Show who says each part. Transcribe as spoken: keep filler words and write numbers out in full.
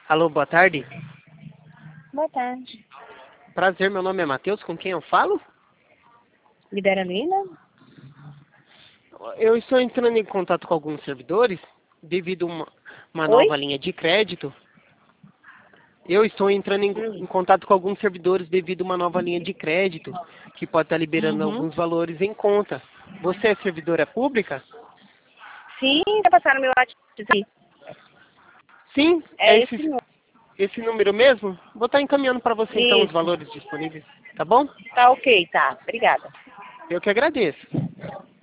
Speaker 1: Alô, boa tarde.
Speaker 2: Boa tarde.
Speaker 1: Prazer, meu nome é Matheus, com quem eu falo?
Speaker 2: Lideralina?
Speaker 1: Eu estou entrando em contato com alguns servidores devido a uma, uma
Speaker 2: Oi?
Speaker 1: nova linha de crédito. Eu estou entrando em,
Speaker 2: Hum.
Speaker 1: em contato com alguns servidores devido a uma nova linha de crédito que pode estar liberando
Speaker 2: Uhum.
Speaker 1: alguns valores em conta. Você é servidora pública?
Speaker 2: Sim, já passaram meu WhatsApp.
Speaker 1: Sim, é
Speaker 2: É esse
Speaker 1: esse,
Speaker 2: número.
Speaker 1: esse número mesmo? Vou estar encaminhando para você então os
Speaker 2: Isso.
Speaker 1: valores disponíveis, tá bom?
Speaker 2: Tá ok, tá. Obrigada.
Speaker 1: Eu que agradeço.